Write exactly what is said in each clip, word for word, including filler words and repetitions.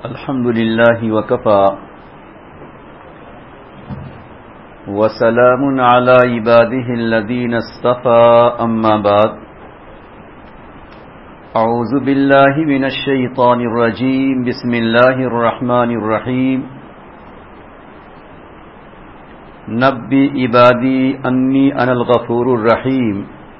الحمد لله وكفى وسلام على عباده الذين اصطفى أما بعد أعوذ بالله من الشيطان الرجيم بسم الله الرحمن الرحيم نبئ عبادي أني أنا الغفور الرحيم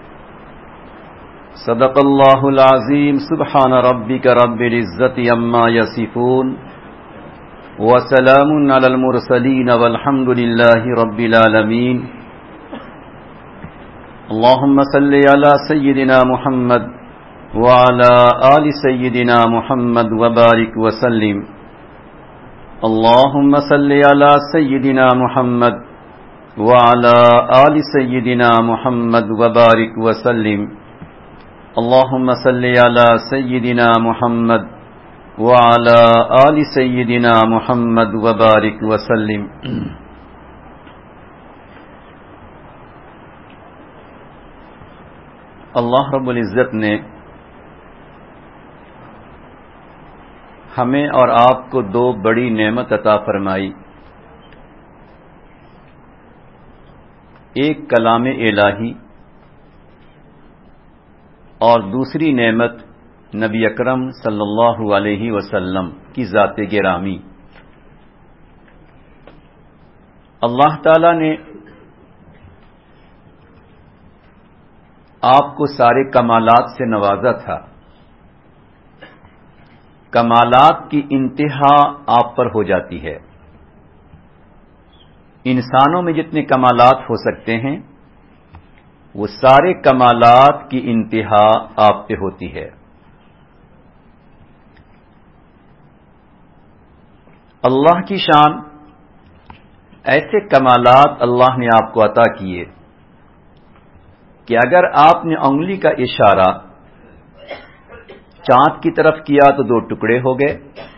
صدق اللہ العظیم سبحان ربک رب العزة عما یصفون وسلام علی المرسلین والحمد للہ رب العالمین اللہم صل علی سیدنا محمد وعلی آل سیدنا محمد وبارک وسلم اللہم صل علی سیدنا محمد وعلی آل سیدنا محمد وبارک وسلم اللهم صل على سيدنا محمد وعلى آل سيدنا محمد وبارك وسلم اللہ رب العزت نے ہمیں اور آپ کو دو بڑی نعمت عطا فرمائی، ایک کلام الہی اور دوسری نعمت نبی اکرم صلی اللہ علیہ وسلم کی ذات گرامی۔ اللہ تعالی نے آپ کو سارے کمالات سے نوازا تھا، کمالات کی انتہا آپ پر ہو جاتی ہے۔ انسانوں میں جتنے کمالات ہو سکتے ہیں وہ سارے کمالات کی انتہا آپ پہ ہوتی ہے۔ اللہ کی شان، ایسے کمالات اللہ نے آپ کو عطا کیے کہ اگر آپ نے انگلی کا اشارہ چاند کی طرف کیا تو دو ٹکڑے ہو گئے،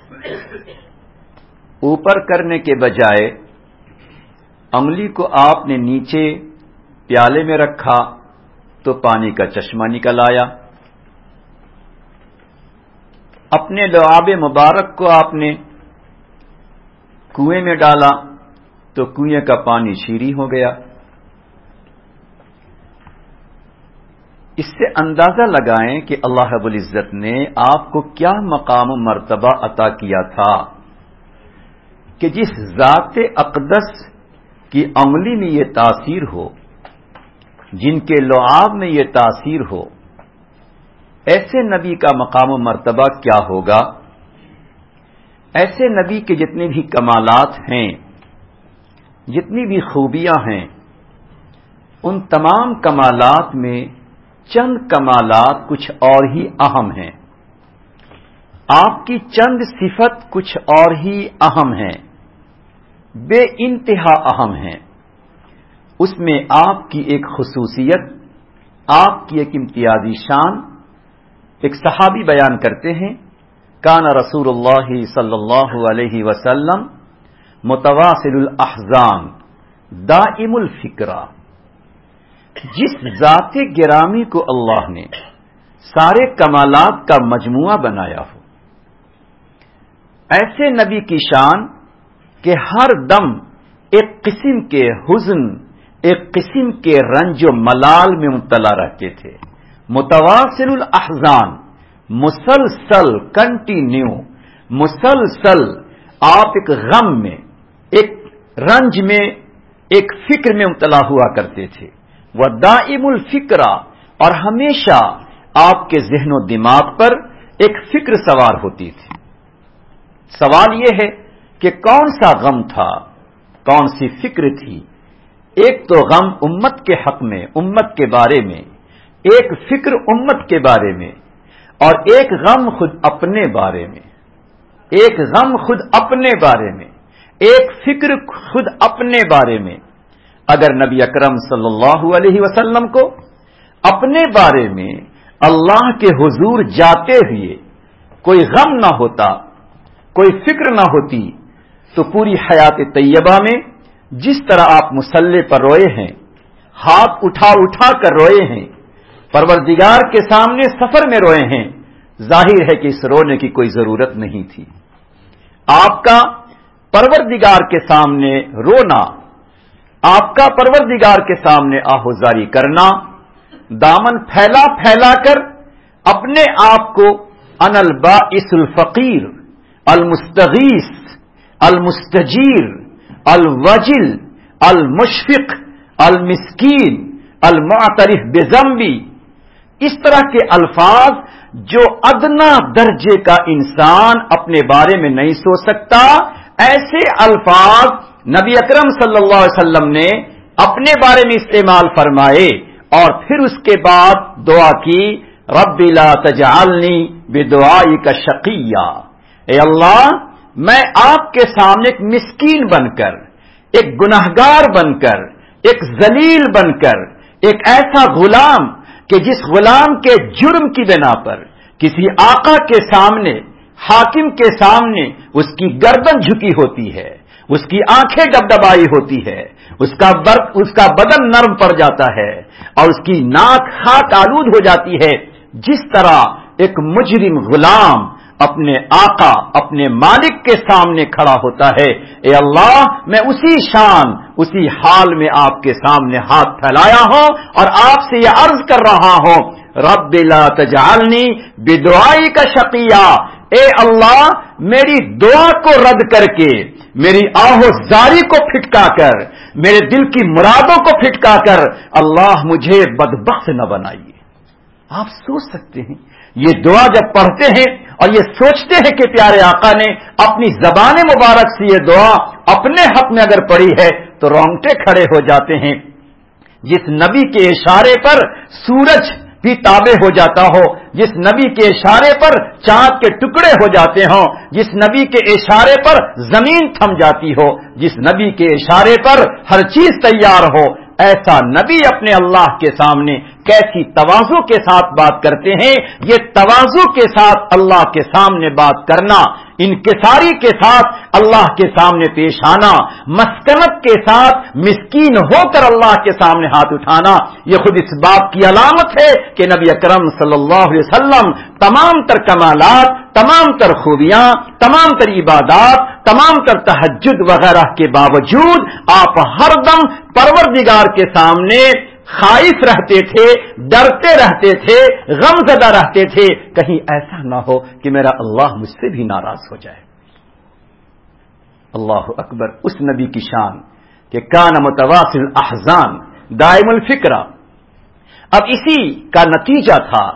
اوپر کرنے کے بجائے انگلی کو آپ نے نیچے پیالے میں رکھا تو پانی کا چشمہ نکل آیا، اپنے لعاب مبارک کو آپ نے کنویں میں ڈالا تو کنویں کا پانی شیریں ہو گیا۔ اس سے اندازہ لگائیں کہ اللہ رب العزت نے آپ کو کیا مقام و مرتبہ عطا کیا تھا کہ جس ذات اقدس کی انگلی میں یہ تاثیر ہو، جن کے لعاب میں یہ تاثیر ہو، ایسے نبی کا مقام و مرتبہ کیا ہوگا؟ ایسے نبی کے جتنے بھی کمالات ہیں، جتنی بھی خوبیاں ہیں، ان تمام کمالات میں چند کمالات کچھ اور ہی اہم ہیں، آپ کی چند صفت کچھ اور ہی اہم ہیں، بے انتہا اہم ہیں۔ اس میں آپ کی ایک خصوصیت، آپ کی ایک امتیازی شان، ایک صحابی بیان کرتے ہیں، کان رسول اللہ صلی اللہ علیہ وسلم متواصل الاحزان دائم الفکرہ۔ جس ذات گرامی کو اللہ نے سارے کمالات کا مجموعہ بنایا ہو، ایسے نبی کی شان کہ ہر دم ایک قسم کے حزن، ایک قسم کے رنج و ملال میں مبتلا رہتے تھے۔ متواصل الاحزان، مسلسل، کنٹینیو، مسلسل آپ ایک غم میں، ایک رنج میں، ایک فکر میں مبتلا ہوا کرتے تھے۔ ودائم الفکرہ، اور ہمیشہ آپ کے ذہن و دماغ پر ایک فکر سوار ہوتی تھی۔ سوال یہ ہے کہ کون سا غم تھا، کون سی فکر تھی؟ ایک تو غم امت کے حق میں، امت کے بارے میں، ایک فکر امت کے بارے میں، اور ایک غم خود اپنے بارے میں، ایک غم خود اپنے بارے میں، ایک فکر خود اپنے بارے میں۔ اگر نبی اکرم صلی اللہ علیہ وسلم کو اپنے بارے میں اللہ کے حضور جاتے ہوئے کوئی غم نہ ہوتا، کوئی فکر نہ ہوتی، تو پوری حیات طیبہ میں جس طرح آپ مصلی پر روئے ہیں، ہاتھ اٹھا اٹھا کر روئے ہیں، پروردگار کے سامنے سفر میں روئے ہیں، ظاہر ہے کہ اس رونے کی کوئی ضرورت نہیں تھی۔ آپ کا پروردگار کے سامنے رونا، آپ کا پروردگار کے سامنے آہوزاری کرنا، دامن پھیلا پھیلا کر اپنے آپ کو انا البائس الفقیر المستغیث المستجیر الوجل المشفق المسکین المعترف بذنبی، اس طرح کے الفاظ جو ادنا درجے کا انسان اپنے بارے میں نہیں سوچ سکتا، ایسے الفاظ نبی اکرم صلی اللہ علیہ وسلم نے اپنے بارے میں استعمال فرمائے، اور پھر اس کے بعد دعا کی، رب لا تجعلنی بدعائک شقیا، اے اللہ میں آپ کے سامنے ایک مسکین بن کر، ایک گنہگار بن کر، ایک ذلیل بن کر، ایک ایسا غلام کہ جس غلام کے جرم کی بنا پر کسی آقا کے سامنے، حاکم کے سامنے اس کی گردن جھکی ہوتی ہے، اس کی آنکھیں ڈبڈبائی ہوتی ہے، اس کا برق اس کا بدن نرم پڑ جاتا ہے اور اس کی ناک خاک آلود ہو جاتی ہے، جس طرح ایک مجرم غلام اپنے آقا اپنے مالک کے سامنے کھڑا ہوتا ہے، اے اللہ میں اسی شان اسی حال میں آپ کے سامنے ہاتھ پھیلایا ہوں اور آپ سے یہ عرض کر رہا ہوں، رب لا تجعلنی بدعائک شقیا، اے اللہ میری دعا کو رد کر کے، میری آہو زاری کو پھٹکا کر، میرے دل کی مرادوں کو پھٹکا کر اللہ مجھے بدبخت نہ بنائیے۔ آپ سوچ سکتے ہیں یہ دعا جب پڑھتے ہیں اور یہ سوچتے ہیں کہ پیارے آقا نے اپنی زبان مبارک سے یہ دعا اپنے حق میں اگر پڑھی ہے تو رونگٹے کھڑے ہو جاتے ہیں۔ جس نبی کے اشارے پر سورج بھی تابع ہو جاتا ہو، جس نبی کے اشارے پر چاند کے ٹکڑے ہو جاتے ہوں، جس نبی کے اشارے پر زمین تھم جاتی ہو، جس نبی کے اشارے پر ہر چیز تیار ہو، ایسا نبی اپنے اللہ کے سامنے کیسی تواضع کے ساتھ بات کرتے ہیں۔ یہ تواضع کے ساتھ اللہ کے سامنے بات کرنا، انکساری کے ساتھ اللہ کے سامنے پیش آنا، مسکنت کے ساتھ مسکین ہو کر اللہ کے سامنے ہاتھ اٹھانا، یہ خود اس بات کی علامت ہے کہ نبی اکرم صلی اللہ علیہ وسلم تمام تر کمالات، تمام تر خوبیاں، تمام تر عبادات، تمام تر تہجد وغیرہ کے باوجود آپ ہر دم پروردگار کے سامنے خائف رہتے تھے، ڈرتے رہتے تھے، غم زدہ رہتے تھے، کہیں ایسا نہ ہو کہ میرا اللہ مجھ سے بھی ناراض ہو جائے۔ اللہ اکبر، اس نبی کی شان کہ کان متواصل احزان دائم الفکرہ۔ اب اسی کا نتیجہ تھا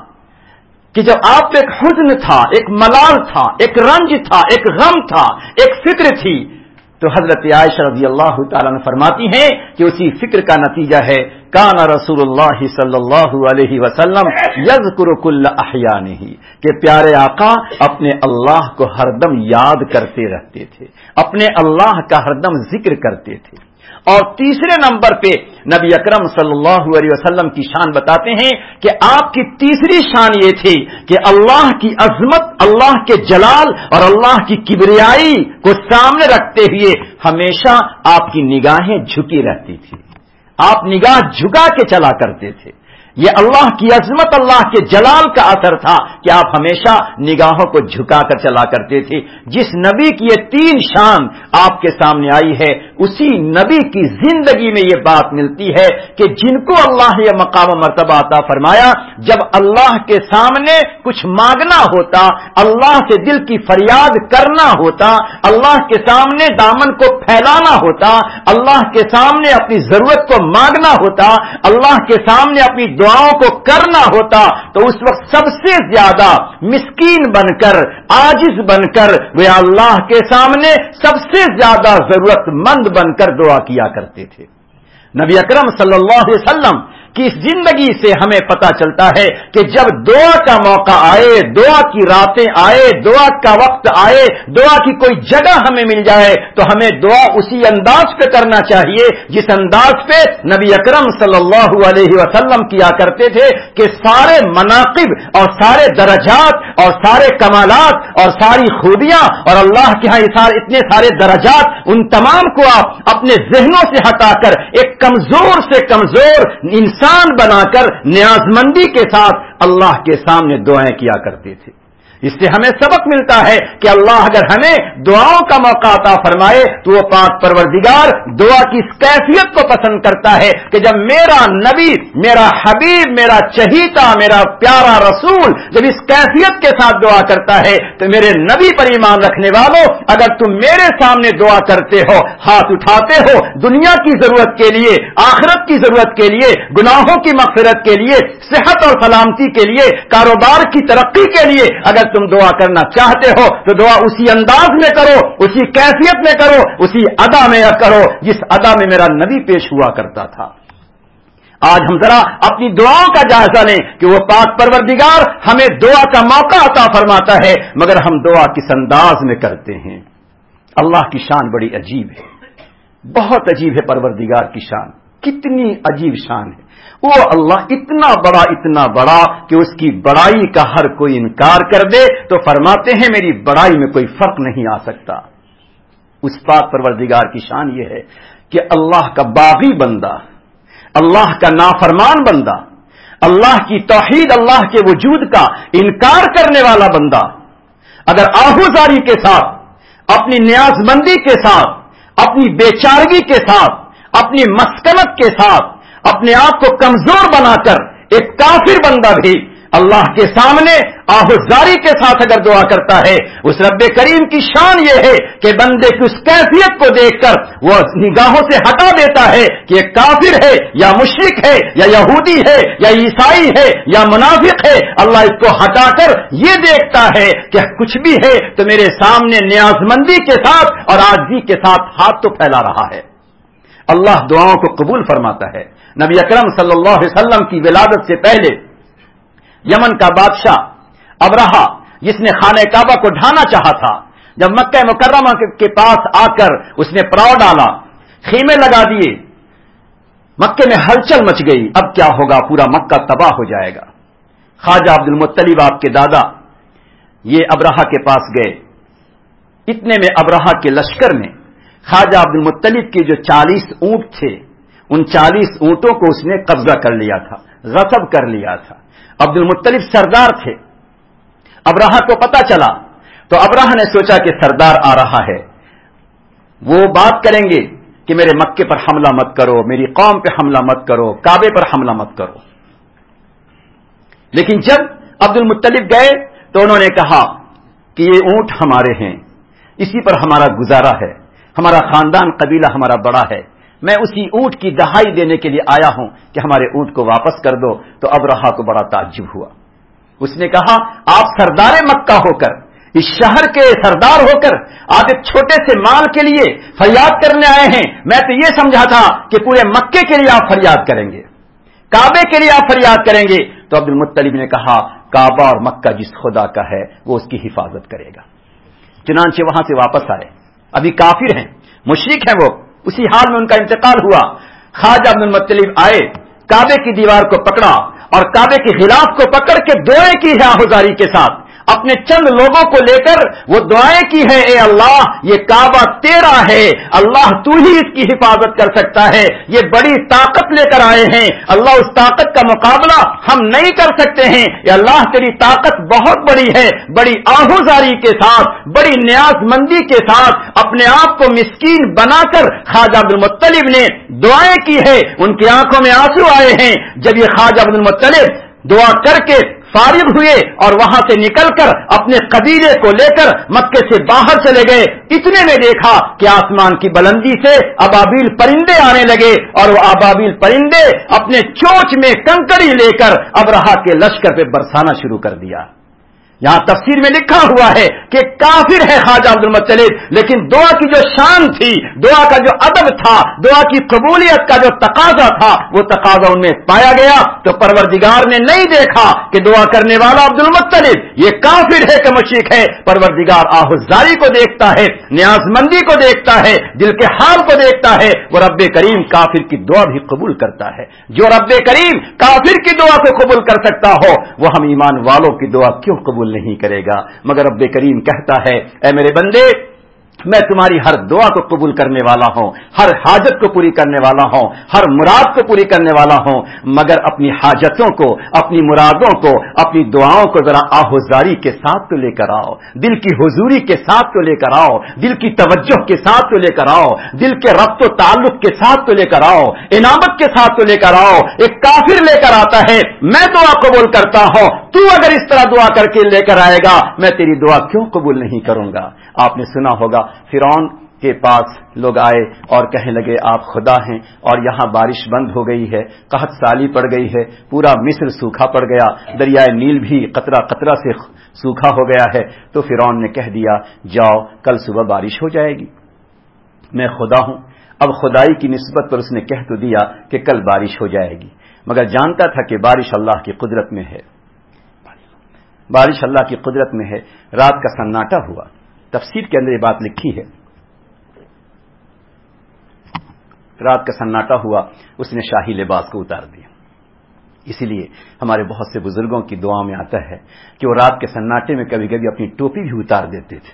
کہ جب آپ ایک حزن تھا، ایک ملال تھا، ایک رنج تھا، ایک غم تھا، ایک فکر تھی، تو حضرت عائشہ رضی اللہ تعالیٰ عنہ فرماتی ہیں کہ اسی فکر کا نتیجہ ہے کان رسول اللہ صلی اللہ علیہ وسلم یذکر کل احیانہ، کہ پیارے آقا اپنے اللہ کو ہر دم یاد کرتے رہتے تھے، اپنے اللہ کا ہر دم ذکر کرتے تھے۔ اور تیسرے نمبر پہ نبی اکرم صلی اللہ علیہ وسلم کی شان بتاتے ہیں کہ آپ کی تیسری شان یہ تھی کہ اللہ کی عظمت، اللہ کے جلال اور اللہ کی کبریائی کو سامنے رکھتے ہوئے ہمیشہ آپ کی نگاہیں جھکی رہتی تھی، آپ نگاہ جھکا کے چلا کرتے تھے۔ یہ اللہ کی عظمت، اللہ کے جلال کا اثر تھا کہ آپ ہمیشہ نگاہوں کو جھکا کر چلا کرتے تھے۔ جس نبی کی یہ تین شان آپ کے سامنے آئی ہے، اسی نبی کی زندگی میں یہ بات ملتی ہے کہ جن کو اللہ نے یہ مقام و مرتبہ عطا فرمایا، جب اللہ کے سامنے کچھ مانگنا ہوتا، اللہ سے دل کی فریاد کرنا ہوتا، اللہ کے سامنے دامن کو پھیلانا ہوتا، اللہ کے سامنے اپنی ضرورت کو مانگنا ہوتا، اللہ کے سامنے اپنی دعاؤں کو کرنا ہوتا، تو اس وقت سب سے زیادہ مسکین بن کر، عاجز بن کر وہ اللہ کے سامنے سب سے زیادہ ضرورت مند بن کر دعا کیا کرتے تھے۔ نبی اکرم صلی اللہ علیہ وسلم کی اس زندگی سے ہمیں پتا چلتا ہے کہ جب دعا کا موقع آئے، دعا کی راتیں آئے، دعا کا وقت آئے، دعا کی کوئی جگہ ہمیں مل جائے تو ہمیں دعا اسی انداز پہ کرنا چاہیے جس انداز پہ نبی اکرم صلی اللہ علیہ وسلم کیا کرتے تھے کہ سارے مناقب اور سارے درجات اور سارے کمالات اور ساری خوبیاں اور اللہ کے ہاں اتنے سارے درجات، ان تمام کو آپ اپنے ذہنوں سے ہٹا کر ایک کمزور سے کمزور انسان بنا کر نیازمندی کے ساتھ اللہ کے سامنے دعائیں کیا کرتے تھے۔ اس سے ہمیں سبق ملتا ہے کہ اللہ اگر ہمیں دعاؤں کا موقع عطا فرمائے تو وہ پاک پروردگار دعا کی اس کیفیت کو پسند کرتا ہے کہ جب میرا نبی، میرا حبیب، میرا چہیتا، میرا پیارا رسول جب اس کیفیت کے ساتھ دعا کرتا ہے تو میرے نبی پر ایمان رکھنے والوں، اگر تم میرے سامنے دعا کرتے ہو، ہاتھ اٹھاتے ہو دنیا کی ضرورت کے لیے، آخرت کی ضرورت کے لیے، گناہوں کی مغفرت کے لیے، صحت اور سلامتی کے لیے، کاروبار کی ترقی کے لیے، اگر تم دعا کرنا چاہتے ہو تو دعا اسی انداز میں کرو، اسی کیفیت میں کرو، اسی ادا میں کرو جس ادا میں میرا نبی پیش ہوا کرتا تھا۔ آج ہم ذرا اپنی دعاؤں کا جائزہ لیں کہ وہ پاک پروردگار ہمیں دعا کا موقع عطا فرماتا ہے، مگر ہم دعا کس انداز میں کرتے ہیں۔ اللہ کی شان بڑی عجیب ہے، بہت عجیب ہے پروردگار کی شان، کتنی عجیب شان ہے۔ وہ اللہ اتنا بڑا اتنا بڑا کہ اس کی بڑائی کا ہر کوئی انکار کر دے تو فرماتے ہیں میری بڑائی میں کوئی فرق نہیں آ سکتا۔ اس پاک پروردگار کی شان یہ ہے کہ اللہ کا باغی بندہ، اللہ کا نافرمان بندہ، اللہ کی توحید، اللہ کے وجود کا انکار کرنے والا بندہ اگر آہوزاری کے ساتھ، اپنی نیاز مندی کے ساتھ، اپنی بیچارگی کے ساتھ، اپنی مسکنت کے ساتھ اپنے آپ کو کمزور بنا کر ایک کافر بندہ بھی اللہ کے سامنے آہوزاری کے ساتھ اگر دعا کرتا ہے، اس رب کریم کی شان یہ ہے کہ بندے کی اس کیفیت کو دیکھ کر وہ نگاہوں سے ہٹا دیتا ہے کہ یہ کافر ہے یا مشرک ہے یا یہودی ہے یا عیسائی ہے یا منافق ہے۔ اللہ اس کو ہٹا کر یہ دیکھتا ہے کہ کچھ بھی ہے تو میرے سامنے نیاز مندی کے ساتھ اور عاجزی کے ساتھ ہاتھ تو پھیلا رہا ہے۔ اللہ دعاؤں کو قبول فرماتا ہے۔ نبی اکرم صلی اللہ علیہ وسلم کی ولادت سے پہلے یمن کا بادشاہ ابرہا، جس نے خانہ کعبہ کو ڈھانا چاہا تھا، جب مکہ مکرمہ کے پاس آ کر اس نے پڑاؤ ڈالا، خیمے لگا دیے، مکے میں ہلچل مچ گئی، اب کیا ہوگا، پورا مکہ تباہ ہو جائے گا۔ خواجہ عبد المطلب آپ کے دادا یہ ابرہا کے پاس گئے، اتنے میں ابرہا کے لشکر میں خواجہ عبد المطلب کے جو چالیس اونٹ تھے ان چالیس اونٹوں کو اس نے قبضہ کر لیا تھا، غصب کر لیا تھا۔ عبد المطلب سردار تھے، ابرہا کو پتا چلا تو ابرہا نے سوچا کہ سردار آ رہا ہے، وہ بات کریں گے کہ میرے مکے پر حملہ مت کرو، میری قوم پہ حملہ مت کرو، کعبے پر حملہ مت کرو۔ لیکن جب عبد المطلب گئے تو انہوں نے کہا کہ یہ اونٹ ہمارے ہیں، اسی پر ہمارا گزارا ہے، ہمارا خاندان قبیلہ ہمارا بڑا ہے، میں اسی اونٹ کی دہائی دینے کے لیے آیا ہوں کہ ہمارے اونٹ کو واپس کر دو۔ تو ابرہا کو بڑا تعجب ہوا، اس نے کہا آپ سردار مکہ ہو کر، اس شہر کے سردار ہو کر آپ ایک چھوٹے سے مال کے لیے فریاد کرنے آئے ہیں؟ میں تو یہ سمجھا تھا کہ پورے مکے کے لیے آپ فریاد کریں گے، کعبے کے لیے آپ فریاد کریں گے۔ تو عبد المطلب نے کہا کعبہ اور مکہ جس خدا کا ہے وہ اس کی حفاظت کرے گا۔ چنانچہ وہاں سے واپس آئے، ابھی کافر ہیں، مشرک ہیں، وہ اسی حال میں ان کا انتقال ہوا۔ خواجہ عبد المطلب آئے، کعبے کی دیوار کو پکڑا اور کعبے کے غلاف کو پکڑ کے دعائیں کی ہے آہوزاری کے ساتھ، اپنے چند لوگوں کو لے کر وہ دعائیں کی ہے، اے اللہ یہ کعبہ تیرا ہے، اللہ تو ہی اس کی حفاظت کر سکتا ہے، یہ بڑی طاقت لے کر آئے ہیں، اللہ اس طاقت کا مقابلہ ہم نہیں کر سکتے ہیں، یا اللہ تیری طاقت بہت بڑی ہے۔ بڑی آہوزاری کے ساتھ، بڑی نیاز مندی کے ساتھ اپنے آپ کو مسکین بنا کر خواجہ عبد المطلب نے دعائیں کی ہے، ان کی آنکھوں میں آنسو آئے ہیں۔ جب یہ خواجہ عبد المطلب دعا کر کے فارغ ہوئے اور وہاں سے نکل کر اپنے قبیلے کو لے کر مکے سے باہر چلے گئے، اتنے میں دیکھا کہ آسمان کی بلندی سے ابابیل پرندے آنے لگے اور وہ ابابیل پرندے اپنے چونچ میں کنکری لے کر ابرہا کے لشکر پہ برسانا شروع کر دیا۔ یہاں تفسیر میں لکھا ہوا ہے کہ کافر ہے خواجہ عبد المطلب، لیکن دعا کی جو شان تھی، دعا کا جو ادب تھا، دعا کی قبولیت کا جو تقاضا تھا، وہ تقاضا ان میں پایا گیا۔ تو پروردگار نے نہیں دیکھا کہ دعا کرنے والا عبد المطلب یہ کافر ہے کہ مشرک ہے، پروردگار آہوزاری کو دیکھتا ہے، نیاز مندی کو دیکھتا ہے، دل کے حال کو دیکھتا ہے۔ وہ رب کریم کافر کی دعا بھی قبول کرتا ہے۔ جو رب کریم کافر کی دعا کو قبول کر سکتا ہو وہ ہم ایمان والوں کی دعا کیوں قبول نہیں کرے گا؟ مگر رب کریم کہتا ہے اے میرے بندے میں تمہاری ہر دعا کو قبول کرنے والا ہوں، ہر حاجت کو پوری کرنے والا ہوں، ہر مراد کو پوری کرنے والا ہوں، مگر اپنی حاجتوں کو، اپنی مرادوں کو، اپنی دعاؤں کو ذرا آہوزاری کے ساتھ تو لے کر آؤ، دل کی حضوری کے ساتھ تو لے کر آؤ، دل کی توجہ کے ساتھ تو لے کر آؤ، دل کے ربط و تعلق کے ساتھ تو لے کر آؤ، انابت کے ساتھ تو لے کر آؤ۔ ایک کافر لے کر آتا ہے، میں دعا قبول کرتا ہوں، تو اگر اس طرح دعا کر کے لے کر آئے گا، میں تیری دعا کیوں قبول نہیں کروں گا؟ آپ نے سنا ہوگا فرعون کے پاس لوگ آئے اور کہنے لگے آپ خدا ہیں، اور یہاں بارش بند ہو گئی ہے، قحط سالی پڑ گئی ہے، پورا مصر سوکھا پڑ گیا، دریائے نیل بھی قطرہ قطرہ سے سوکھا ہو گیا ہے۔ تو فرعون نے کہہ دیا جاؤ کل صبح بارش ہو جائے گی، میں خدا ہوں۔ اب خدائی کی نسبت پر اس نے کہہ تو دیا کہ کل بارش ہو جائے گی، مگر جانتا تھا کہ بارش اللہ کی قدرت میں ہے، بارش اللہ کی قدرت میں ہے۔ رات کا سناٹا ہوا، تفسیر کے اندر یہ بات لکھی ہے، رات کا سناٹا ہوا، اس نے شاہی لباس کو اتار دیا۔ اسی لیے ہمارے بہت سے بزرگوں کی دعا میں آتا ہے کہ وہ رات کے سناٹے میں کبھی کبھی اپنی ٹوپی بھی اتار دیتے تھے،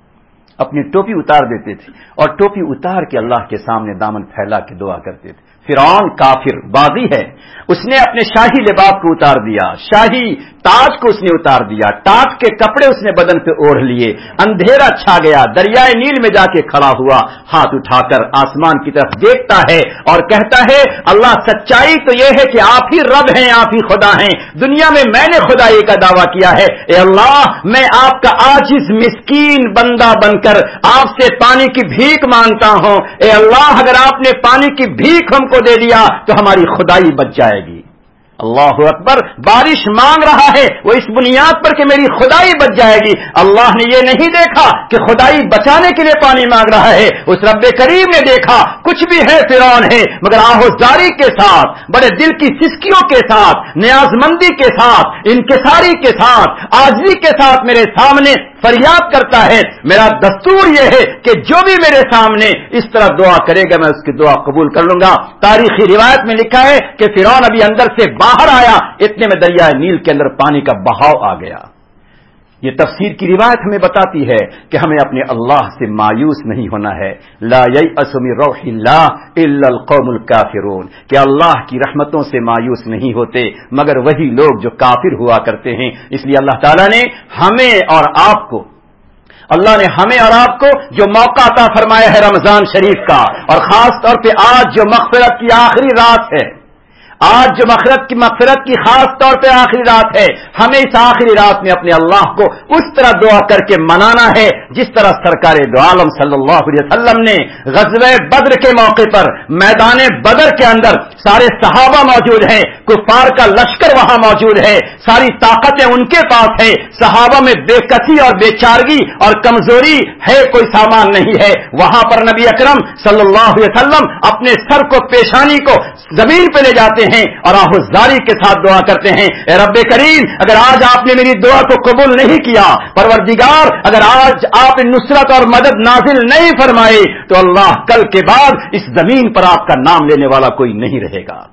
اپنی ٹوپی اتار دیتے تھے اور ٹوپی اتار کے اللہ کے سامنے دامن پھیلا کے دعا کرتے تھے۔ فرعون کافر باغی ہے، اس نے اپنے شاہی لباس کو اتار دیا، شاہی تاج کو اس نے اتار دیا، ٹاٹ کے کپڑے اس نے بدن پہ اوڑھ لیے، اندھیرا چھا گیا، دریائے نیل میں جا کے کھڑا ہوا، ہاتھ اٹھا کر آسمان کی طرف دیکھتا ہے اور کہتا ہے اللہ سچائی تو یہ ہے کہ آپ ہی رب ہیں، آپ ہی خدا ہیں، دنیا میں میں نے خدائی کا دعویٰ کیا ہے، اے اللہ میں آپ کا عاجز مسکین بندہ بن کر آپ سے پانی کی بھیک مانگتا ہوں، اے اللہ اگر آپ نے پانی کی بھیک ہم کو دے دیا تو ہماری خدائی بچ جائے گی۔ اللہ اکبر، بارش مانگ رہا ہے وہ اس بنیاد پر کہ میری خدائی بچ جائے گی۔ اللہ نے یہ نہیں دیکھا کہ خدائی بچانے کے لیے پانی مانگ رہا ہے، اس رب کریم نے دیکھا کچھ بھی ہے فرعون ہے، مگر آہوزاری کے ساتھ، بڑے دل کی سسکیوں کے ساتھ، نیازمندی کے ساتھ، انکساری کے ساتھ، عاجزی کے ساتھ میرے سامنے فریاد کرتا ہے۔ میرا دستور یہ ہے کہ جو بھی میرے سامنے اس طرح دعا کرے گا میں اس کی دعا قبول کر لوں گا۔ تاریخی روایت میں لکھا ہے کہ فرعون ابھی اندر سے باہر آیا، اتنے میں دریائے نیل کے اندر پانی کا بہاؤ آ گیا۔ یہ تفسیر کی روایت ہمیں بتاتی ہے کہ ہمیں اپنے اللہ سے مایوس نہیں ہونا ہے۔ لا ییأس من روح اللہ الا القوم الکافرون، کہ اللہ کی رحمتوں سے مایوس نہیں ہوتے مگر وہی لوگ جو کافر ہوا کرتے ہیں۔ اس لیے اللہ تعالیٰ نے ہمیں اور آپ کو اللہ نے ہمیں اور آپ کو جو موقع عطا فرمایا ہے رمضان شریف کا، اور خاص طور پہ آج جو مغفرت کی آخری رات ہے، آج جو مغفرت کی مغفرت کی خاص طور پہ آخری رات ہے، ہمیں اس آخری رات میں اپنے اللہ کو اس طرح دعا کر کے منانا ہے جس طرح سرکار دو عالم صلی اللہ علیہ وسلم نے غزوہ بدر کے موقع پر میدان بدر کے اندر سارے صحابہ موجود ہیں، کفار کا لشکر وہاں موجود ہے، ساری طاقتیں ان کے پاس ہے، صحابہ میں بے کسی اور بے چارگی اور کمزوری ہے، کوئی سامان نہیں ہے، وہاں پر نبی اکرم صلی اللہ علیہ وسلم اپنے سر کو پیشانی کو زمین پہ لے جاتے ہیں اور آہوزاری کے ساتھ دعا کرتے ہیں، اے رب کریم اگر آج آپ نے میری دعا کو قبول نہیں کیا، پروردگار اگر آج آپ نصرت اور مدد نازل نہیں فرمائے تو اللہ کل کے بعد اس زمین پر آپ کا نام لینے والا کوئی نہیں رہے گا۔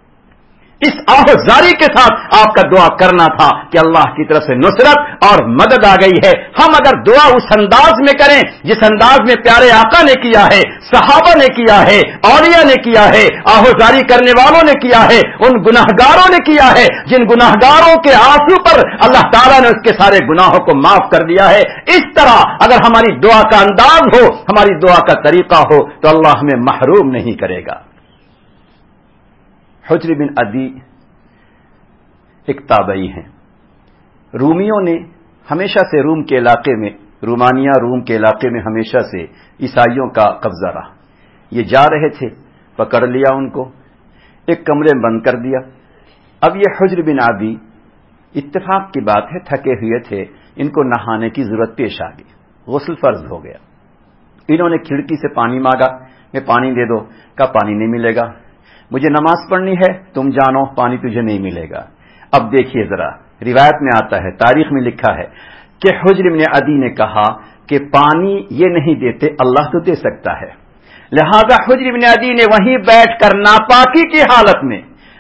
اس آہوزاری کے ساتھ آپ کا دعا کرنا تھا کہ اللہ کی طرف سے نصرت اور مدد آ گئی ہے۔ ہم اگر دعا اس انداز میں کریں جس انداز میں پیارے آقا نے کیا ہے، صحابہ نے کیا ہے، اولیاء نے کیا ہے، آہوزاری کرنے والوں نے کیا ہے، ان گناہگاروں نے کیا ہے جن گناہگاروں کے آنسو پر اللہ تعالیٰ نے اس کے سارے گناہوں کو معاف کر دیا ہے، اس طرح اگر ہماری دعا کا انداز ہو، ہماری دعا کا طریقہ ہو تو اللہ ہمیں محروم نہیں کرے گا۔ حجر بن عدی ایک تابعی ہیں، رومیوں نے ہمیشہ سے روم کے علاقے میں، رومانیہ روم کے علاقے میں ہمیشہ سے عیسائیوں کا قبضہ رہا۔ یہ جا رہے تھے، پکڑ لیا ان کو، ایک کمرے میں بند کر دیا۔ اب یہ حجر بن عدی، اتفاق کی بات ہے تھکے ہوئے تھے، ان کو نہانے کی ضرورت پیش آ گئی، غسل فرض ہو گیا۔ انہوں نے کھڑکی سے پانی مانگا، میں پانی دے دو، کہا پانی نہیں ملے گا، مجھے نماز پڑھنی ہے، تم جانو پانی تجھے نہیں ملے گا۔ اب دیکھیے ذرا، روایت میں آتا ہے، تاریخ میں لکھا ہے کہ حجر بن عدی نے کہا کہ پانی یہ نہیں دیتے، اللہ تو دے سکتا ہے، لہذا حجر بن عدی نے وہیں بیٹھ کر ناپاکی کی حالت میں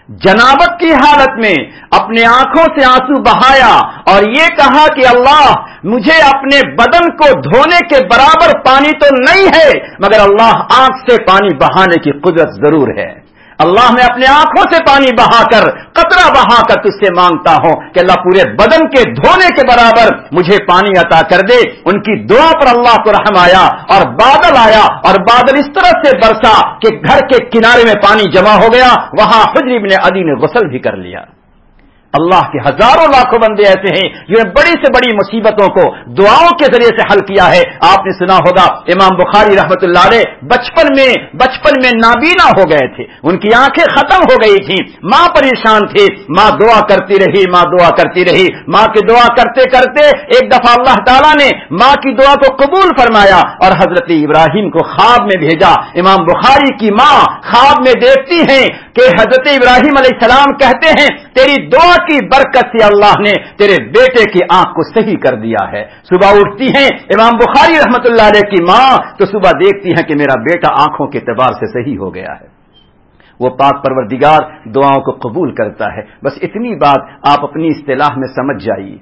جنابت کی حالت میں اپنے آنکھوں سے آنسو بہایا اور یہ کہا کہ اللہ مجھے اپنے بدن کو دھونے کے برابر پانی تو نہیں ہے، مگر اللہ آنکھ سے پانی بہانے کی قدرت ضرور ہے۔ اللہ میں اپنے آنکھوں سے پانی بہا کر، قطرہ بہا کر تجھ سے مانگتا ہوں کہ اللہ پورے بدن کے دھونے کے برابر مجھے پانی عطا کر دے۔ ان کی دعا پر اللہ کو رحم آیا اور بادل آیا، اور بادل اس طرح سے برسا کہ گھر کے کنارے میں پانی جمع ہو گیا، وہاں حجر ابن عدی نے غسل بھی کر لیا۔ اللہ کے ہزاروں لاکھوں بندے ایسے ہیں جنہوں نے بڑی سے بڑی مصیبتوں کو دعاؤں کے ذریعے سے حل کیا ہے۔ آپ نے سنا ہوگا امام بخاری رحمۃ اللہ علیہ بچپن میں بچپن میں نابینا ہو گئے تھے، ان کی آنکھیں ختم ہو گئی تھیں، ماں پریشان تھی، ماں دعا کرتی رہی ماں دعا کرتی رہی ماں کی دعا کرتے کرتے ایک دفعہ اللہ تعالیٰ نے ماں کی دعا کو قبول فرمایا اور حضرت ابراہیم کو خواب میں بھیجا۔ امام بخاری کی ماں خواب میں دیکھتی ہیں کہ حضرت ابراہیم علیہ السلام کہتے ہیں تیری دعا کی برکت سے اللہ نے تیرے بیٹے کی آنکھ کو صحیح کر دیا ہے۔ صبح اٹھتی ہیں امام بخاری رحمت اللہ علیہ کی ماں تو صبح دیکھتی ہیں کہ میرا بیٹا آنکھوں کے اعتبار سے صحیح ہو گیا ہے۔ وہ پاک پروردگار دعاؤں کو قبول کرتا ہے۔ بس اتنی بات آپ اپنی اصطلاح میں سمجھ جائیے،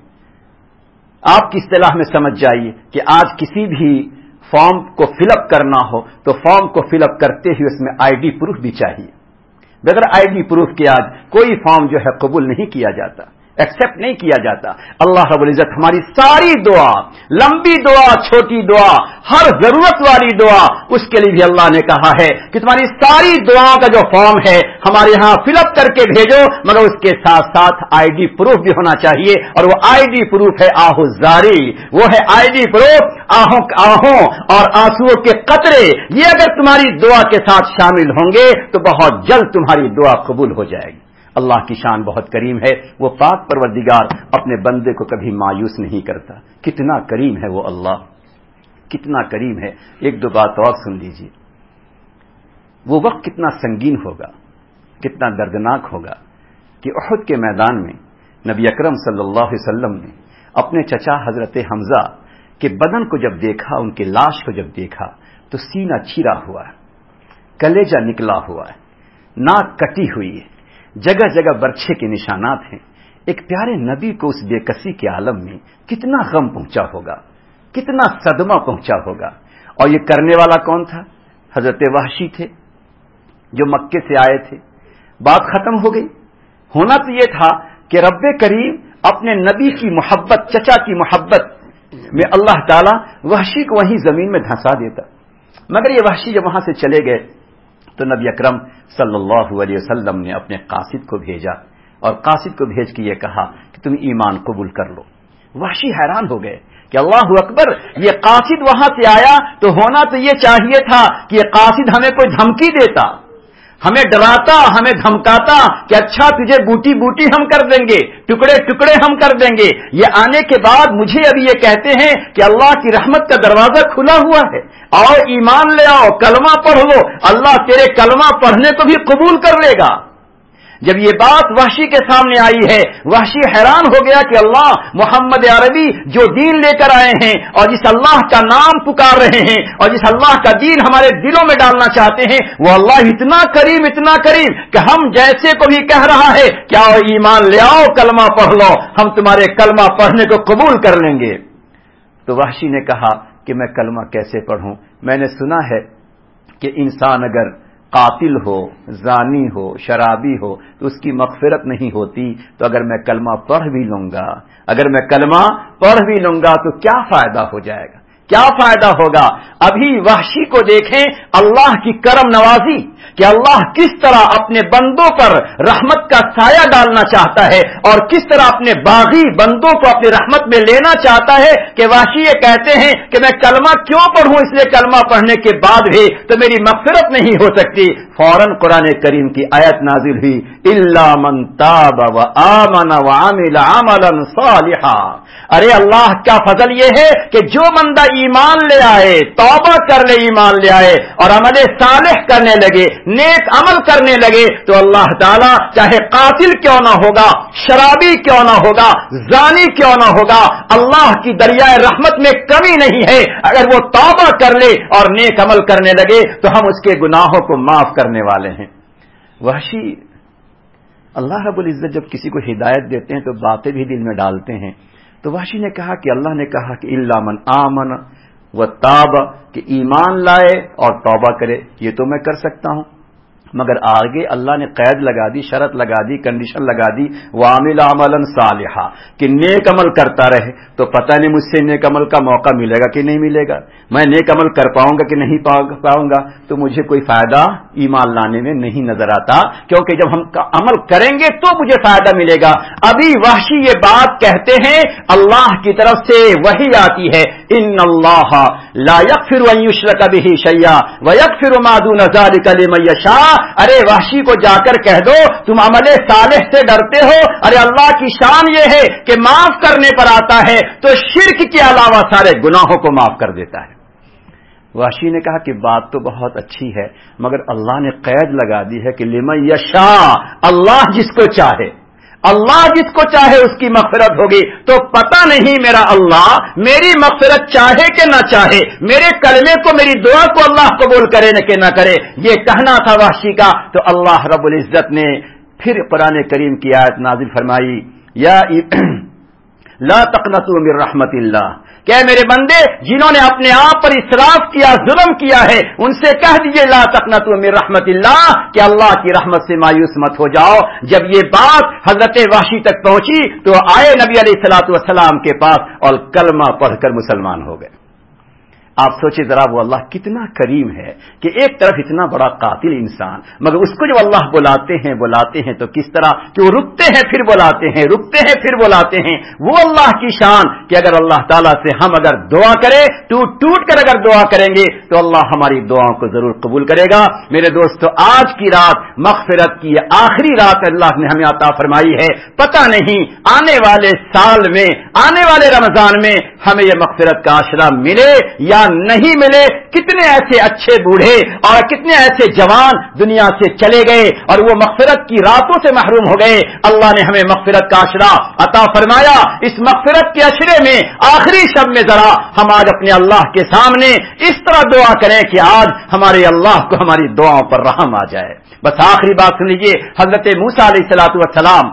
آپ کی اصطلاح میں سمجھ جائیے کہ آج کسی بھی فارم کو فل اپ کرنا ہو تو فارم کو فل اپ کرتے ہی اس میں آئی ڈی پروف بھی چاہیے۔ بغیر آئی ڈی پروف کے آج کوئی فارم جو ہے قبول نہیں کیا جاتا، ایکسپٹ نہیں کیا جاتا۔ اللہ رب العزت ہماری ساری دعا، لمبی دعا چھوٹی دعا، ہر ضرورت والی دعا، اس کے لیے بھی اللہ نے کہا ہے کہ تمہاری ساری دعاؤں کا جو فارم ہے ہمارے ہاں فل اپ کر کے بھیجو، مگر اس کے ساتھ ساتھ آئی ڈی پروف بھی ہونا چاہیے، اور وہ آئی ڈی پروف ہے آہو زاری، وہ ہے آئی ڈی پروف آہوں آہوں اور آنسوؤں کے قطرے۔ یہ اگر تمہاری دعا کے ساتھ شامل ہوں گے تو بہت جلد تمہاری دعا قبول ہو جائے گی۔ اللہ کی شان بہت کریم ہے، وہ پاک پروردگار اپنے بندے کو کبھی مایوس نہیں کرتا۔ کتنا کریم ہے وہ اللہ، کتنا کریم ہے۔ ایک دو بات اور سن لیجیے، وہ وقت کتنا سنگین ہوگا، کتنا دردناک ہوگا کہ احد کے میدان میں نبی اکرم صلی اللہ علیہ وسلم نے اپنے چچا حضرت حمزہ کے بدن کو جب دیکھا، ان کی لاش کو جب دیکھا تو سینہ چیرا ہوا ہے، کلیجہ نکلا ہوا ہے، ناک کٹی ہوئی ہے، جگہ جگہ برچھے کے نشانات ہیں۔ ایک پیارے نبی کو اس بے کسی کے عالم میں کتنا غم پہنچا ہوگا، کتنا صدمہ پہنچا ہوگا۔ اور یہ کرنے والا کون تھا؟ حضرت وحشی تھے جو مکے سے آئے تھے۔ بات ختم ہو گئی۔ ہونا تو یہ تھا کہ رب کریم اپنے نبی کی محبت، چچا کی محبت میں اللہ تعالیٰ وحشی کو وہیں زمین میں دھنسا دیتا، مگر یہ وحشی جب وہاں سے چلے گئے تو نبی اکرم صلی اللہ علیہ وسلم نے اپنے قاصد کو بھیجا اور قاصد کو بھیج کے یہ کہا کہ تم ایمان قبول کر لو۔ وحشی حیران ہو گئے کہ اللہ اکبر، یہ قاصد وہاں سے آیا تو ہونا تو یہ چاہیے تھا کہ یہ قاصد ہمیں کوئی دھمکی دیتا، ہمیں ڈراتا، ہمیں دھمکاتا کہ اچھا تجھے بوٹی بوٹی ہم کر دیں گے، ٹکڑے ٹکڑے ہم کر دیں گے۔ یہ آنے کے بعد مجھے ابھی یہ کہتے ہیں کہ اللہ کی رحمت کا دروازہ کھلا ہوا ہے، آؤ ایمان لے آؤ، کلمہ پڑھ لو، اللہ تیرے کلمہ پڑھنے کو بھی قبول کر لے گا۔ جب یہ بات وحشی کے سامنے آئی ہے، وحشی حیران ہو گیا کہ اللہ، محمد عربی جو دین لے کر آئے ہیں اور جس اللہ کا نام پکار رہے ہیں اور جس اللہ کا دین ہمارے دلوں میں ڈالنا چاہتے ہیں، وہ اللہ اتنا کریم اتنا کریم کہ ہم جیسے کو بھی کہہ رہا ہے کہ آؤ ایمان لے آؤ، کلمہ پڑھ لو، ہم تمہارے کلمہ پڑھنے کو قبول کر لیں گے۔ تو وحشی نے کہا کہ میں کلمہ کیسے پڑھوں؟ میں نے سنا ہے کہ انسان اگر قاتل ہو، زانی ہو، شرابی ہو تو اس کی مغفرت نہیں ہوتی، تو اگر میں کلمہ پڑھ بھی لوں گا اگر میں کلمہ پڑھ بھی لوں گا تو کیا فائدہ ہو جائے گا، کیا فائدہ ہوگا؟ ابھی وحشی کو دیکھیں اللہ کی کرم نوازی کہ اللہ کس طرح اپنے بندوں پر رحمت کا سایہ ڈالنا چاہتا ہے اور کس طرح اپنے باغی بندوں کو اپنی رحمت میں لینا چاہتا ہے کہ وحشی یہ کہتے ہیں کہ میں کلمہ کیوں پڑھوں، اس لیے کلمہ پڑھنے کے بعد بھی تو میری مغفرت نہیں ہو سکتی۔ فوراً قرآن کریم کی آیت نازل ہوئی، الا من تاب وآمن وعمل عملا صالحا۔ ارے اللہ کا فضل یہ ہے کہ جو بندہ ایمان لے آئے، توبہ کر لے، ایمان لے آئے اور عمل صالح کرنے لگے، نیک عمل کرنے لگے، تو اللہ تعالیٰ چاہے قاتل کیوں نہ ہوگا، شرابی کیوں نہ ہوگا، زانی کیوں نہ ہوگا، اللہ کی دریائے رحمت میں کمی نہیں ہے۔ اگر وہ توبہ کر لے اور نیک عمل کرنے لگے تو ہم اس کے گناہوں کو معاف کرنے والے ہیں۔ وحشی اللہ رب العزت جب کسی کو ہدایت دیتے ہیں تو باتیں بھی دل میں ڈالتے ہیں. تو وحشی نے کہا کہ اللہ نے کہا کہ الا من آمن و تاب، کہ ایمان لائے اور توبہ کرے، یہ تو میں کر سکتا ہوں. مگر آگے اللہ نے قید لگا دی، شرط لگا دی، کنڈیشن لگا دی، وَعَمِلَ عَمَلًا صَالِحًا، کہ نیک عمل کرتا رہے. تو پتہ نہیں مجھ سے نیک عمل کا موقع ملے گا کہ نہیں ملے گا، میں نیک عمل کر پاؤں گا کہ نہیں پاؤں گا. تو مجھے کوئی فائدہ ایمان لانے میں نہیں نظر آتا، کیونکہ جب ہم عمل کریں گے تو مجھے فائدہ ملے گا. ابھی وحشی یہ بات کہتے ہیں، اللہ کی طرف سے وحی آتی ہے، ان اللہ لا یغفر ان یشرک بہ شیئا ویغفر ما دون ذلک لمن یشاء. ارے وحشی کو جا کر کہہ دو تم عمل صالح سے ڈرتے ہو، ارے اللہ کی شان یہ ہے کہ معاف کرنے پر آتا ہے تو شرک کے علاوہ سارے گناہوں کو معاف کر دیتا ہے. وحشی نے کہا کہ بات تو بہت اچھی ہے، مگر اللہ نے قید لگا دی ہے کہ لمن یشاء، اللہ جس کو چاہے، اللہ جس کو چاہے اس کی مغفرت ہوگی. تو پتہ نہیں میرا اللہ میری مغفرت چاہے کہ نہ چاہے، میرے کلمے کو، میری دعا کو اللہ قبول کرے نہ کہ نہ کرے، یہ کہنا تھا وحشی کا. تو اللہ رب العزت نے پھر قرآن کریم کی آیت نازل فرمائی، یا لا تقنطوا من رحمت اللہ، کہ میرے بندے جنہوں نے اپنے آپ پر اسراف کیا، ظلم کیا ہے، ان سے کہہ دیجئے لا تقنطوا من رحمت اللہ، کہ اللہ کی رحمت سے مایوس مت ہو جاؤ. جب یہ بات حضرت وحشی تک پہنچی تو آئے نبی علیہ الصلوۃ والسلام کے پاس اور کلمہ پڑھ کر مسلمان ہو گئے. آپ سوچیں ذرا وہ اللہ کتنا کریم ہے کہ ایک طرف اتنا بڑا قاتل انسان، مگر اس کو جب اللہ بلاتے ہیں بلاتے ہیں تو کس طرح کہ وہ رکتے ہیں پھر بلاتے ہیں، رکتے ہیں پھر بلاتے ہیں. وہ اللہ کی شان کہ اگر اللہ تعالیٰ سے ہم اگر دعا کریں، ٹوٹ ٹوٹ کر اگر دعا کریں گے تو اللہ ہماری دعاؤں کو ضرور قبول کرے گا. میرے دوستو، آج کی رات مغفرت کی آخری رات اللہ نے ہمیں عطا فرمائی ہے. پتہ نہیں آنے والے سال میں، آنے والے رمضان میں ہمیں یہ مغفرت کا عشرہ ملے یا نہیں ملے. کتنے ایسے اچھے بوڑھے اور کتنے ایسے جوان دنیا سے چلے گئے اور وہ مغفرت کی راتوں سے محروم ہو گئے. اللہ نے ہمیں مغفرت کا عشرہ عطا فرمایا. اس مغفرت کے عشرے میں آخری شب میں ذرا ہم آج اپنے اللہ کے سامنے اس طرح دعا کریں کہ آج ہمارے اللہ کو ہماری دعاؤں پر رحم آ جائے. بس آخری بات سن لیجیے. حضرت موسیٰ علیہ الصلوۃ والسلام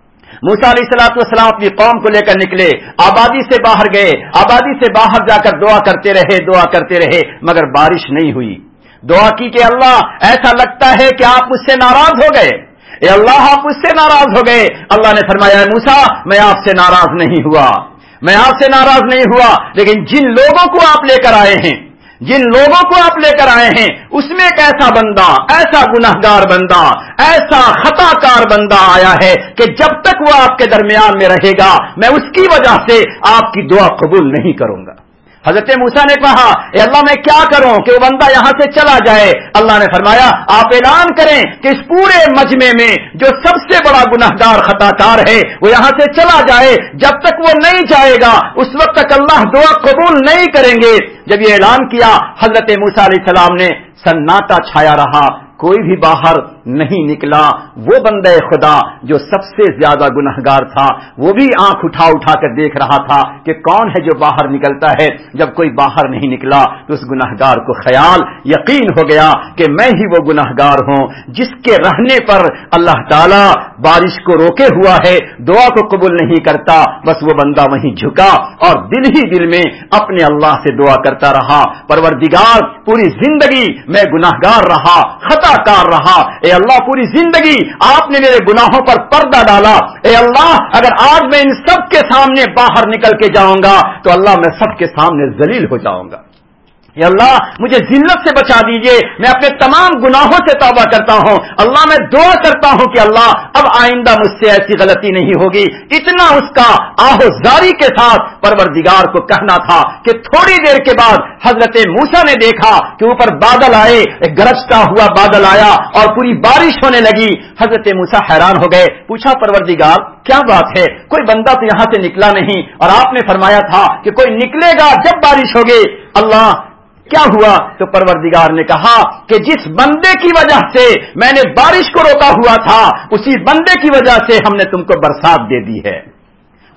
موسیٰ علیہ الصلوۃ والسلام اپنی قوم کو لے کر نکلے، آبادی سے باہر گئے، آبادی سے باہر جا کر دعا کرتے رہے دعا کرتے رہے مگر بارش نہیں ہوئی. دعا کی کہ اللہ ایسا لگتا ہے کہ آپ مجھ سے ناراض ہو گئے، اے اللہ آپ مجھ سے ناراض ہو گئے. اللہ نے فرمایا موسیٰ میں آپ سے ناراض نہیں ہوا، میں آپ سے ناراض نہیں ہوا، لیکن جن لوگوں کو آپ لے کر آئے ہیں، جن لوگوں کو آپ لے کر آئے ہیں اس میں ایک ایسا بندہ، ایسا گنہگار بندہ، ایسا خطا کار بندہ آیا ہے کہ جب تک وہ آپ کے درمیان میں رہے گا میں اس کی وجہ سے آپ کی دعا قبول نہیں کروں گا. حضرت موسیٰ نے کہا اے اللہ میں کیا کروں کہ وہ بندہ یہاں سے چلا جائے. اللہ نے فرمایا آپ اعلان کریں کہ اس پورے مجمع میں جو سب سے بڑا گنہگار خطا کار ہے وہ یہاں سے چلا جائے. جب تک وہ نہیں جائے گا اس وقت تک اللہ دعا قبول نہیں کریں گے. جب یہ اعلان کیا حضرت موسیٰ علیہ السلام نے، سناٹا چھایا رہا، کوئی بھی باہر نہیں نکلا. وہ بندہ خدا جو سب سے زیادہ گنہگار تھا وہ بھی آنکھ اٹھا اٹھا کر دیکھ رہا تھا کہ کون ہے جو باہر نکلتا ہے. جب کوئی باہر نہیں نکلا تو اس گنہگار کو خیال یقین ہو گیا کہ میں ہی وہ گنہگار ہوں جس کے رہنے پر اللہ تعالی بارش کو روکے ہوا ہے، دعا کو قبول نہیں کرتا. بس وہ بندہ وہیں جھکا اور دل ہی دل میں اپنے اللہ سے دعا کرتا رہا، پروردگار پوری زندگی میں گنہگار رہا، خطا کار رہا. اے اللہ پوری زندگی آپ نے میرے گناہوں پر پردہ ڈالا. اے اللہ اگر آج میں ان سب کے سامنے باہر نکل کے جاؤں گا تو اللہ میں سب کے سامنے ذلیل ہو جاؤں گا. اے اللہ مجھے ذلت سے بچا دیجئے، میں اپنے تمام گناہوں سے توبہ کرتا ہوں. اللہ میں دعا کرتا ہوں کہ اللہ اب آئندہ مجھ سے ایسی غلطی نہیں ہوگی. اتنا اس کا آہوزاری کے ساتھ پروردگار کو کہنا تھا کہ تھوڑی دیر کے بعد حضرت موسیٰ نے دیکھا کہ اوپر بادل آئے، ایک گرجتا ہوا بادل آیا اور پوری بارش ہونے لگی. حضرت موسیٰ حیران ہو گئے، پوچھا پروردگار کیا بات ہے، کوئی بندہ تو یہاں سے نکلا نہیں اور آپ نے فرمایا تھا کہ کوئی نکلے گا جب بارش ہوگی. اللہ کیا ہوا؟ تو پروردگار نے کہا کہ جس بندے کی وجہ سے میں نے بارش کو روکا ہوا تھا اسی بندے کی وجہ سے ہم نے تم کو برسات دے دی ہے،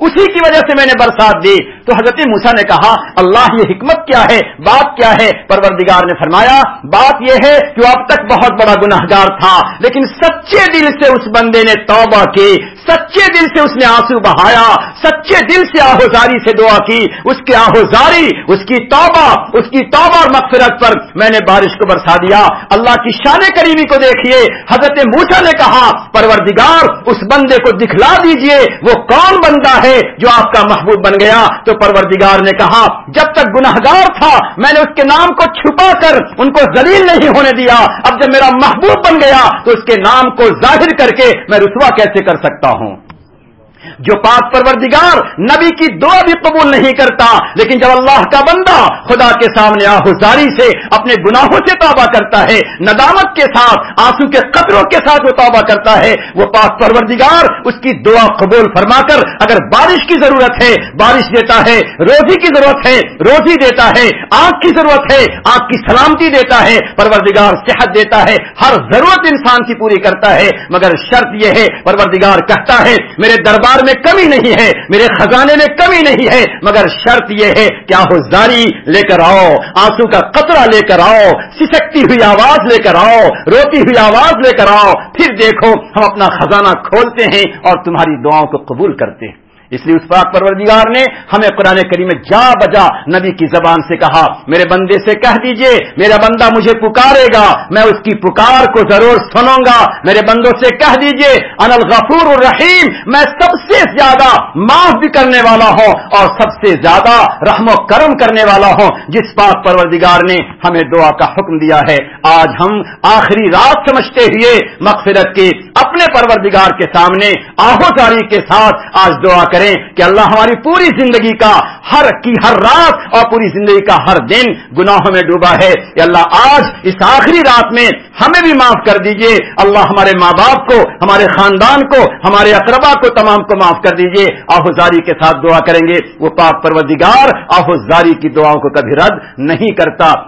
उसी की वजह से मैंने बरसात दी। तो हजरत मूसा ने कहा, अल्लाह ये हिकमत क्या है, बात क्या है? परवरदिगार ने फरमाया, बात यह है कि अब तक बहुत बड़ा गुनाहगार था, लेकिन सच्चे दिल से उस बंदे ने तौबा की, सच्चे दिल से उसने आंसू बहाया, सच्चे दिल से आहोजारी से दुआ की। उसकी आहोजारी, उसकी तौबा, उसकी तौबा और मगफिरत पर मैंने बारिश को बरसा दिया। अल्लाह की शान करीमी को देखिए। हजरत मूसा ने कहा, परवरदिगार उस बंदे को दिखला दीजिए, वो कौन बंदा है जो आपका महबूब बन गया? तो परवरदिगार ने कहा, जब तक गुनाहगार था मैंने उसके नाम को छुपा कर उनको जलील नहीं होने दिया, अब जब मेरा महबूब बन गया तो उसके नाम को जाहिर करके मैं रुसवा कैसे कर सकता हूं? जो पाक परवरदिगार नबी की दुआ भी कबूल नहीं करता, लेकिन जब अल्लाह का बंदा खुदा के सामने आहुजारी से अपने गुनाहों से तौबा करता है, नदामत के साथ, आंसू के कतरों के साथ वो तौबा करता है, वो पाक परवरदिगार उसकी दुआ कबूल फरमाकर अगर बारिश की जरूरत है बारिश देता है, रोजी की जरूरत है रोजी देता है, आंख की जरूरत है आंख की सलामती देता है, परवरदिगार सेहत देता है, हर जरूरत इंसान की पूरी करता है। मगर शर्त यह है, परवरदिगार कहता है मेरे दरबार में कमी नहीं है, मेरे खजाने में कमी नहीं है, मगर शर्त यह है कि आहुजारी लेकर आओ, आंसू का कतरा लेकर आओ, सिसकती हुई आवाज लेकर आओ, रोती हुई आवाज लेकर आओ, फिर देखो हम अपना खजाना खोलते हैं और तुम्हारी दुआओं को कबूल करते हैं। इसलिए उस पाक परवरदिगार ने हमें कुरान करीम में जा बजा नबी की जबान से कहा, मेरे बंदे से कह दीजिए मेरा बंदा मुझे पुकारेगा, मैं उसकी पुकार को जरूर सुनूंगा। मेरे बंदों से कह दीजिए अनल गफूर रहीम, मैं सबसे ज्यादा माफ भी करने वाला हूं और सबसे ज्यादा रहमो करम करने वाला हूं। जिस पाक परवरदिगार ने हमें दुआ का हुक्म दिया है, आज हम आखिरी रात समझते हुए मगफिरत की अपने परवरदिगार के सामने आहोजारी के साथ आज दुआ करें कि अल्लाह हमारी पूरी जिंदगी का हर की हर रात और पूरी जिंदगी का हर दिन गुनाहों में डूबा है, या अल्लाह आज इस आखिरी रात में हमें भी माफ कर दीजिए। अल्लाह हमारे माँ बाप को, हमारे खानदान को, हमारे अकरबा को तमाम को माफ कर दीजिए। आहुजारी के साथ दुआ करेंगे, वो पाक परवरदिगार आहुजारी की दुआओं को कभी रद्द नहीं करता।